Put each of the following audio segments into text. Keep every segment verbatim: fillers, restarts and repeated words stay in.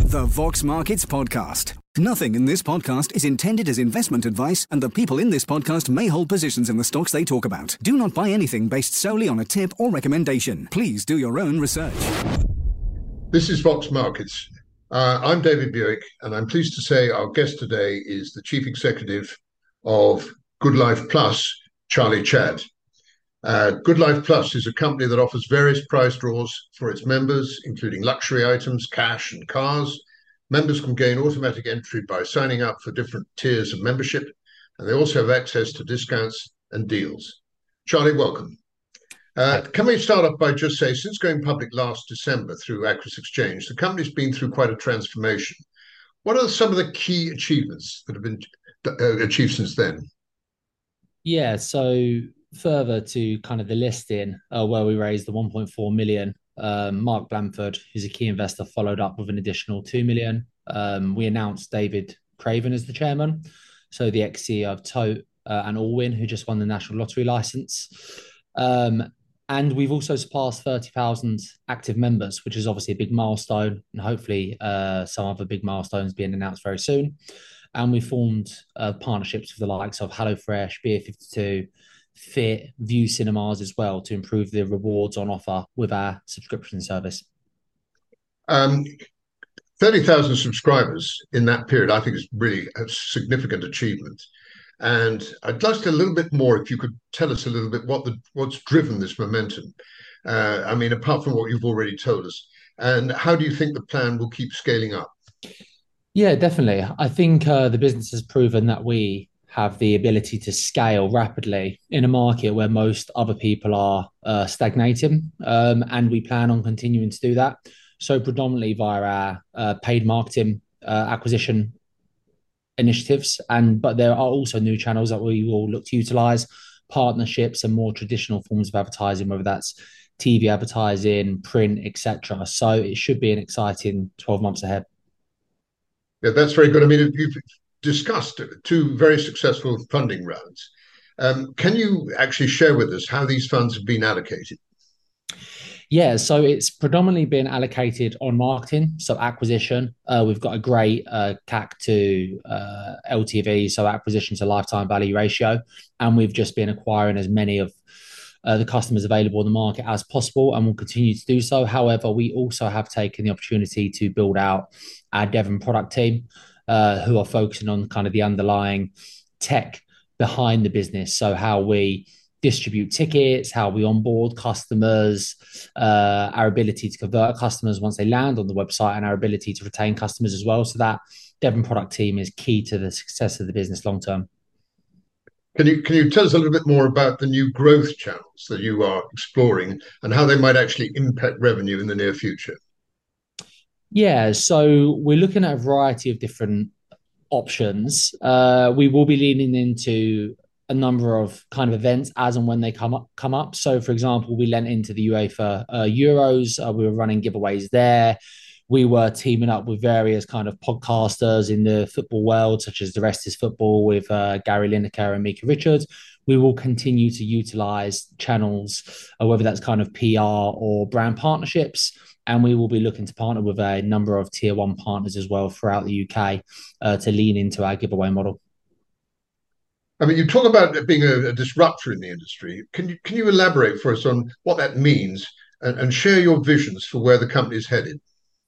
The Vox Markets Podcast. Nothing in this podcast is intended as investment advice, and the people in this podcast may hold positions in the stocks they talk about. Do not buy anything based solely on a tip or recommendation. Please do your own research. This is Vox Markets. Uh, I'm David Buick, and I'm pleased to say our guest today is the Chief Executive of Good Life Plus, Charlie Chadd. Uh, Good Life Plus is a company that offers various prize draws for its members, including luxury items, cash, and cars. Members can gain automatic entry by signing up for different tiers of membership, and they also have access to discounts and deals. Charlie, welcome. Uh, can we start off by just saying, since going public last December through Aquis Exchange, the company's been through quite a transformation. What are some of the key achievements that have been uh, achieved since then? Yeah, so further to kind of the listing uh, where we raised the one point four million, um, Mark Blandford, who's a key investor, followed up with an additional two million. Um, we announced David Craven as the chairman, so the ex-C E O of Tote uh, and Allwyn, who just won the national lottery license. Um, and we've also surpassed thirty thousand active members, which is obviously a big milestone, and hopefully uh, some other big milestones being announced very soon. And we formed uh, partnerships with the likes of HelloFresh, Beer fifty-two, Fit, View Cinemas as well, to improve the rewards on offer with our subscription service. Um, thirty thousand subscribers in that period, I think, is really a significant achievement. And I'd like to a little bit more, if you could tell us a little bit what the what's driven this momentum. Uh, I mean, apart from what you've already told us, and how do you think the plan will keep scaling up? Yeah, definitely. I think uh, the business has proven that we have the ability to scale rapidly in a market where most other people are uh, stagnating, um, and we plan on continuing to do that. So predominantly via our uh, paid marketing uh, acquisition initiatives, and but there are also new channels that we will look to utilize, partnerships and more traditional forms of advertising, whether that's T V advertising, print, et cetera. So it should be an exciting twelve months ahead. Yeah, that's very good. I mean, you've discussed two very successful funding rounds. Um, can you actually share with us how these funds have been allocated? Yeah, so it's predominantly been allocated on marketing, so acquisition. Uh, we've got a great uh, C A C to uh, L T V, so acquisition to lifetime value ratio, and we've just been acquiring as many of uh, the customers available in the market as possible, and we'll continue to do so. However, we also have taken the opportunity to build out our Devon product team, uh, who are focusing on kind of the underlying tech behind the business. So how we distribute tickets, how we onboard customers, uh, our ability to convert customers once they land on the website, and our ability to retain customers as well. So that Devon product team is key to the success of the business long term. Can you can you tell us a little bit more about the new growth channels that you are exploring and how they might actually impact revenue in the near future? Yeah, so we're looking at a variety of different options. Uh, we will be leaning into a number of kind of events as and when they come up. Come up. So, for example, we lent into the UEFA uh, Euros. Uh, we were running giveaways there. We were teaming up with various kind of podcasters in the football world, such as The Rest is Football with uh, Gary Lineker and Mika Richards. We will continue to utilize channels, uh, whether that's kind of P R or brand partnerships. And we will be looking to partner with a number of tier one partners as well throughout the U K uh, to lean into our giveaway model. I mean, you talk about it being a, a disruptor in the industry. Can you can you elaborate for us on what that means and, and share your visions for where the company is headed?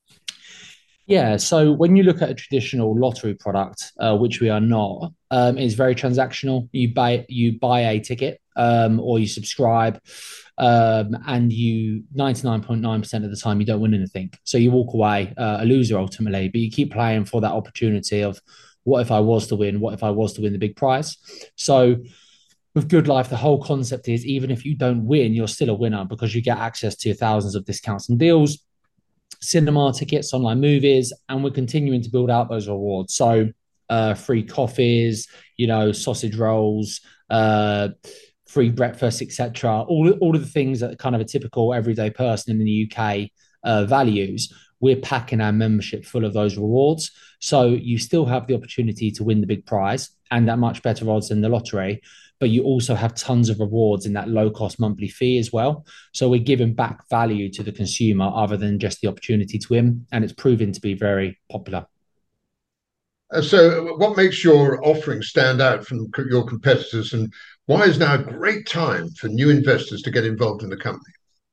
Yeah, so when you look at a traditional lottery product, uh, which we are not, um, it's very transactional. You buy you buy a ticket um, or you subscribe, um, and you ninety-nine point nine percent of the time you don't win anything. So you walk away uh, a loser ultimately, but you keep playing for that opportunity of what if I was to win? What if I was to win the big prize? So with Good Life, the whole concept is even if you don't win, you're still a winner because you get access to thousands of discounts and deals, cinema tickets, online movies, and we're continuing to build out those rewards. So uh, free coffees, you know, sausage rolls, uh, free breakfast, et cetera. All, all of the things that kind of a typical everyday person in the U K uh, values. we're packing our membership full of those rewards. So you still have the opportunity to win the big prize and at much better odds than the lottery, but you also have tons of rewards in that low cost monthly fee as well. So we're giving back value to the consumer other than just the opportunity to win. And it's proven to be very popular. Uh, so what makes your offering stand out from your competitors, and why is now a great time for new investors to get involved in the company?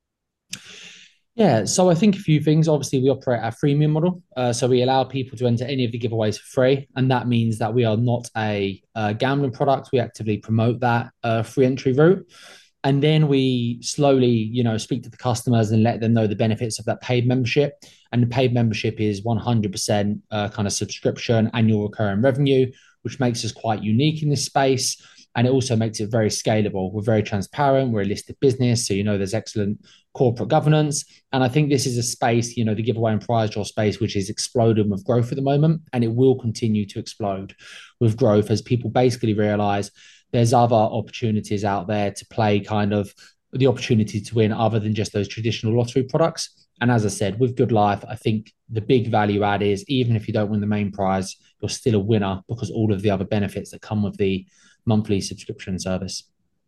Yeah, so I think a few things. Obviously, we operate our freemium model. Uh, so we allow people to enter any of the giveaways for free. And that means that we are not a, a gambling product. We actively promote that uh, free entry route. And then we slowly, you know, speak to the customers and let them know the benefits of that paid membership. And the paid membership is one hundred percent uh, kind of subscription, annual recurring revenue, which makes us quite unique in this space. And it also makes it very scalable. We're very transparent. We're a listed business. So, you know, there's excellent corporate governance. And I think this is a space, you know, the giveaway and prize draw space, which is exploding with growth at the moment. And it will continue to explode with growth as people basically realize there's other opportunities out there to play kind of the opportunity to win other than just those traditional lottery products. And as I said, with Good Life, I think the big value add is even if you don't win the main prize, you're still a winner because all of the other benefits that come with the monthly subscription service.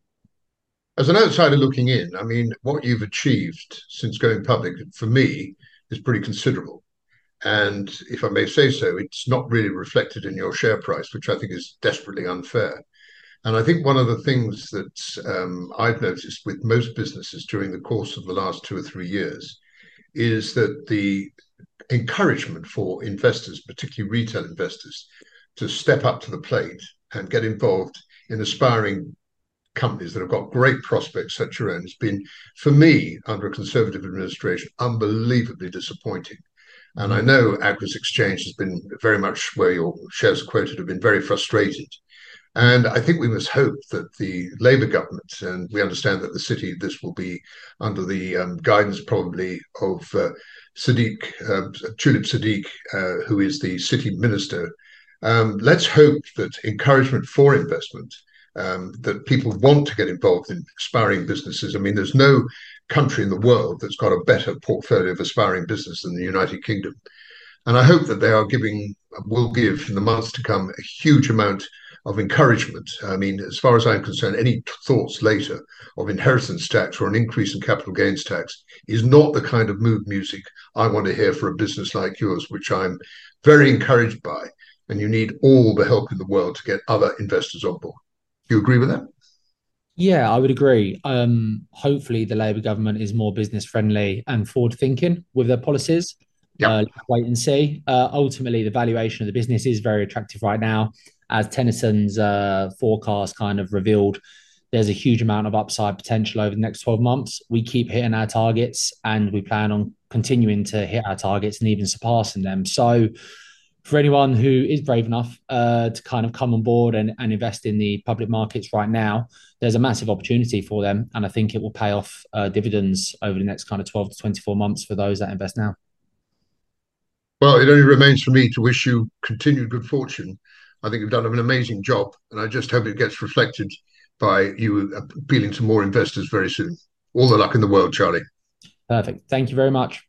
As an outsider looking in, I mean, what you've achieved since going public, for me, is pretty considerable. And if I may say so, it's not really reflected in your share price, which I think is desperately unfair. And I think one of the things that um, I've noticed with most businesses during the course of the last two or three years is that the encouragement for investors, particularly retail investors, to step up to the plate and get involved in aspiring companies that have got great prospects such as your own has been, for me, under a Conservative administration, unbelievably disappointing. And I know Aquis Exchange has been very much where your shares are quoted, have been very frustrated. And I think we must hope that the Labour government, and we understand that the city, this will be under the um, guidance probably of uh, Sadiq, uh, Tulip Sadiq, uh, who is the city minister. Um, let's hope that encouragement for investment, um, that people want to get involved in aspiring businesses. I mean, there's no country in the world that's got a better portfolio of aspiring business than the United Kingdom. And I hope that they are giving, will give in the months to come, a huge amount of encouragement. I mean, as far as I'm concerned, any thoughts later of inheritance tax or an increase in capital gains tax is not the kind of mood music I want to hear for a business like yours, which I'm very encouraged by. And you need all the help in the world to get other investors on board. Do you agree with that? Yeah, I would agree. Um, hopefully, the Labour government is more business friendly and forward thinking with their policies. Yeah. Uh, wait and see. Uh, ultimately, the valuation of the business is very attractive right now. As Tennyson's uh, forecast kind of revealed, there's a huge amount of upside potential over the next twelve months. We keep hitting our targets and we plan on continuing to hit our targets and even surpassing them. So for anyone who is brave enough uh, to kind of come on board and, and invest in the public markets right now, there's a massive opportunity for them. And I think it will pay off uh, dividends over the next kind of twelve to twenty-four months for those that invest now. Well, it only remains for me to wish you continued good fortune. I think you've done an amazing job, and I just hope it gets reflected by you appealing to more investors very soon. All the luck in the world, Charlie. Perfect. Thank you very much.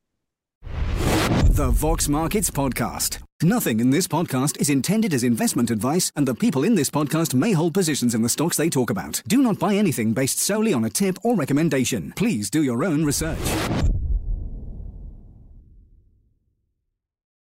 The Vox Markets Podcast. Nothing in this podcast is intended as investment advice, and the people in this podcast may hold positions in the stocks they talk about. Do not buy anything based solely on a tip or recommendation. Please do your own research.